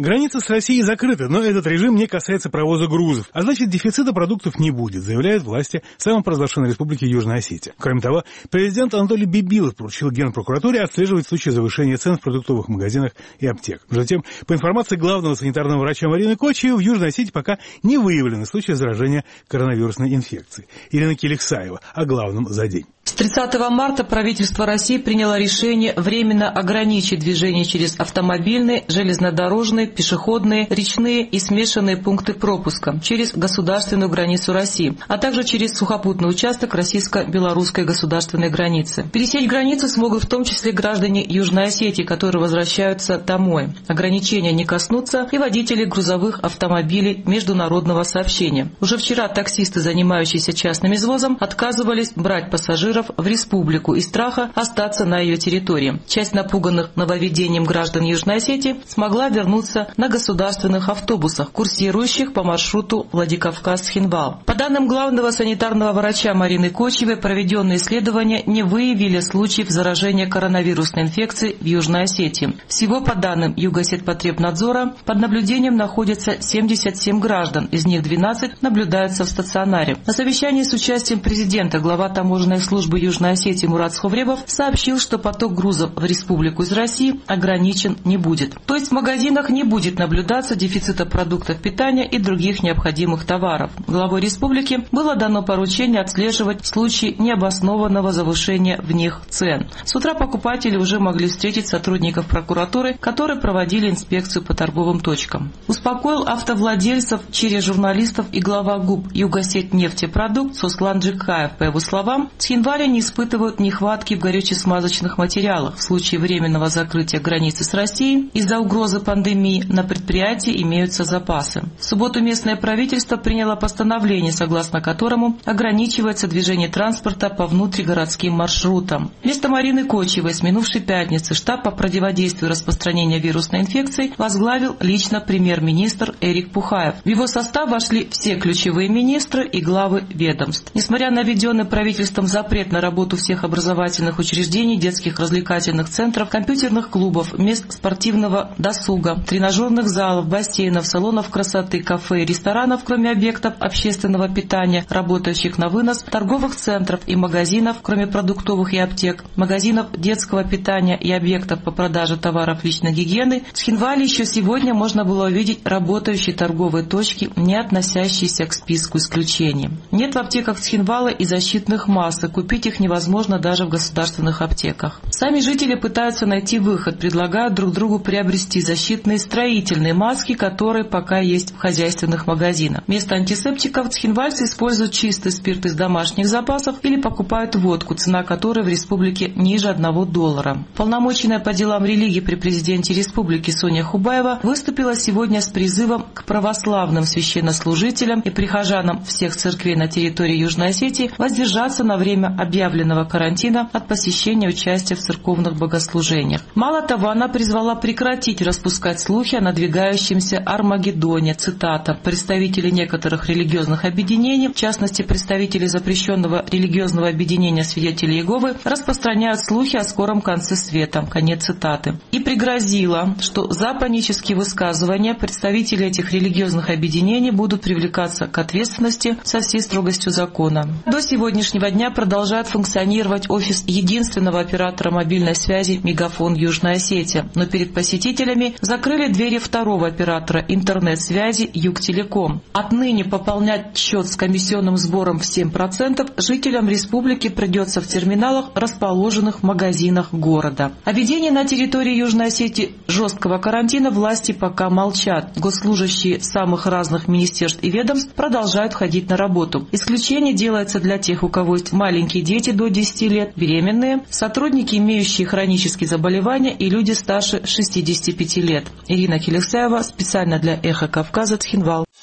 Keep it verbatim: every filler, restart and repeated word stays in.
Граница с Россией закрыта, но этот режим не касается провоза грузов, а значит дефицита продуктов не будет, заявляют власти самопровозглашенной республики Южная Осетия. Кроме того, президент Анатолий Бибилов поручил Генпрокуратуре отслеживать случаи завышения цен в продуктовых магазинах и аптеках. Затем, по информации главного санитарного врача Марины Кочиевой, в Южной Осетии пока не выявлены случаи заражения коронавирусной инфекцией. Ирина Келексаева о главном за день. С тридцатого марта правительство России приняло решение временно ограничить движение через автомобильные, железнодорожные, пешеходные, речные и смешанные пункты пропуска через государственную границу России, а также через сухопутный участок российско-белорусской государственной границы. Пересечь границу смогут в том числе граждане Южной Осетии, которые возвращаются домой. Ограничения не коснутся и водителей грузовых автомобилей международного сообщения. Уже вчера таксисты, занимающиеся частным извозом, отказывались брать пассажиров в республику из страха остаться на ее территории. Часть напуганных нововведением граждан Южной Осетии смогла вернуться на государственных автобусах, курсирующих по маршруту Владикавказ-Цхинвал. По данным главного санитарного врача Марины Кочиевой, проведенные исследования не выявили случаев заражения коронавирусной инфекцией в Южной Осетии. Всего, по данным Югосетпотребнадзора, под наблюдением находятся семьдесят семь граждан, из них двенадцать наблюдаются в стационаре. На совещании с участием президента глава таможенной службы Южной Осетии Мурат Сховребов сообщил, что поток грузов в республику из России ограничен не будет. То есть в магазинах не будет наблюдаться дефицита продуктов питания и других необходимых товаров. Главой республики было дано поручение отслеживать случаи необоснованного завышения в них цен. С утра покупатели уже могли встретить сотрудников прокуратуры, которые проводили инспекцию по торговым точкам. Успокоил автовладельцев через журналистов и глава ГУП «Югосетнефтепродукт» Сослан Джикаев. По его словам, Цхинвале не испытывают нехватки в горюче-смазочных материалах. В случае временного закрытия границы с Россией из-за угрозы пандемии на предприятии имеются запасы. В субботу местное правительство приняло постановление, согласно которому ограничивается движение транспорта по внутригородским маршрутам. Вместо Марины Кочиевой с минувшей пятницы штаб по противодействию распространения вирусной инфекции возглавил лично премьер-министр Эрик Пухаев. В его состав вошли все ключевые министры и главы ведомств. Несмотря на введенный правительством запрет на работу всех образовательных учреждений, детских развлекательных центров, компьютерных клубов, мест спортивного досуга, тренажерных залов, бассейнов, салонов красоты, кафе и ресторанов, кроме объектов общественного питания, работающих на вынос, торговых центров и магазинов, кроме продуктовых и аптек, магазинов детского питания и объектов по продаже товаров личной гигиены, в Цхинвале еще сегодня можно было увидеть работающие торговые точки, не относящиеся к списку исключений. Нет в аптеках Цхинвала и защитных масок, купить их невозможно даже в государственных аптеках. Сами жители пытаются найти выход, предлагают друг другу приобрести защитные строительные маски, которые пока есть в хозяйственных магазинах. Вместо антисептиков цхинвальцы используют чистый спирт из домашних запасов или покупают водку, цена которой в республике ниже одного доллара. Полномоченная по делам религии при президенте республики Соня Хубаева выступила сегодня с призывом к православным священнослужителям и прихожанам всех церквей на территории Южной Осетии воздержаться на время объявленного карантина от посещения участия в церковных богослужениях. Мало того, она призвала прекратить распускать слухи о надвигающемся Армагеддоне. Цитата. «Представители некоторых религиозных объединений, в частности представители запрещенного религиозного объединения Свидетелей Иеговы, распространяют слухи о скором конце света». Конец цитаты. И пригрозила, что за панические высказывания представители этих религиозных объединений будут привлекаться к ответственности со всей строгостью закона. До сегодняшнего дня продолжает функционировать офис единственного оператора мобильной связи «Мегафон Южная Осетия», но перед посетителями закрыли двери второго оператора интернет-связи «Югтелеком». Отныне пополнять счет с комиссионным сбором в семь процентов жителям республики придется в терминалах, расположенных в магазинах города. О введении на территории Южной Осетии жесткого карантина власти пока молчат. Госслужащие самых разных министерств и ведомств продолжают ходить на работу. Исключение делается для тех, у кого есть маленькие дети до десяти лет, беременные, сотрудники, имеющие хронические заболевания и люди старше шестидесяти пяти лет. Ирина Келексаева специально для «Эхо Кавказа», Цхинвал.